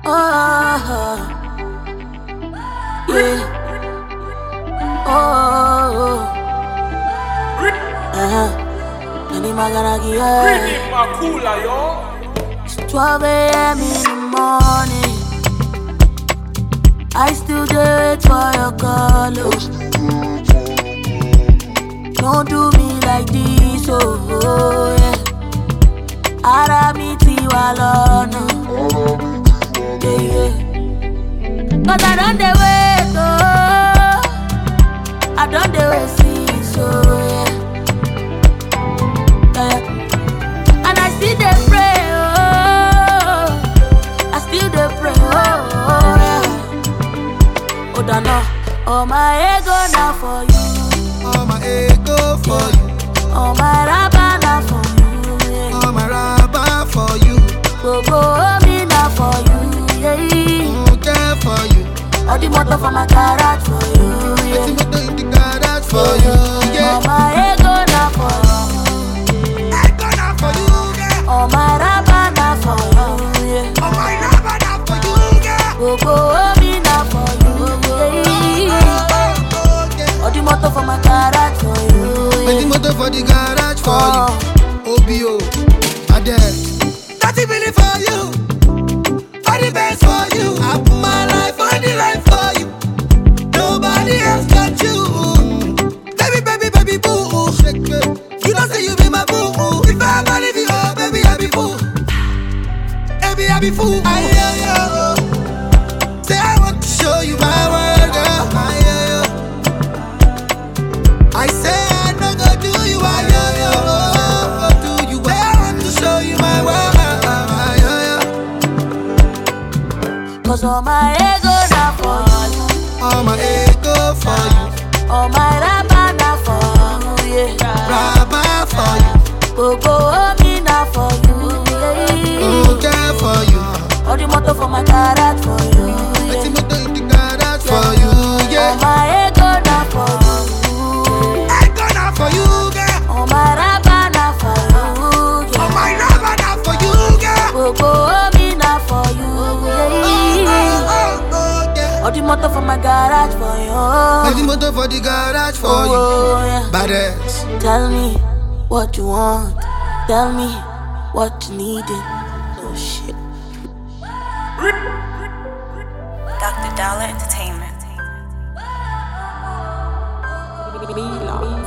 Oh, yeah. Oh, Nani Maganagi, It's 12 a.m. in the morning. I still do it for your call. Don't do me like this, oh yeah. Aramiti walona, yeah, yeah. 'Cause I don't dey wait, oh. I don't dey wait, see, so yeah. And I still dey pray, oh. I still dey pray, oh yeah. Oh, don't know, oh my ego now for you. All my ego for you. Oh my rabba now for you, yeah. All my rabba for you. Go me now for you, yeah. Okay for you. All the motor for my garage for you, yeah. Let's motor in the garage for you, yeah. Oh my ego now for you. Ego now for you, yeah. Oh my rabba now for you, yeah. All my rabba now for you, yeah. Go me now for you, yeah. Yeah. All the motor for my garage for you, Let's yeah. motor for the garage for you. OBO, Adele. 30 million for you. All the best for you. I put my life on the line for you. Nobody else got you. Baby, boo. Shake it. You don't say you be my boo. If I ever leave you, oh, baby, I be fool. Baby, I be fool. Say I want to show you my world, girl. I say I don't go do you, go do you. Say I want to show you my world. 'Cause all my ego now for you. All my ego for you. All my rabba now for you, yeah. Rabba for you. Go me now for you, yeah. Okay for you. All the motor for my garage for you, Let's yeah. motor in the garage for you, All yeah. my ego now for you. Ego now for you, girl. All my rabba now for you, All yeah. my rabba now for you, girl. Go me now for you, yeah. Yeah. All the motor for my garage for you. Let's motor for the garage for you. Oh, yeah. Badass. Tell me what you want. Tell me what you needed. Oh shit. Dr. Dollar Entertainment. Mila.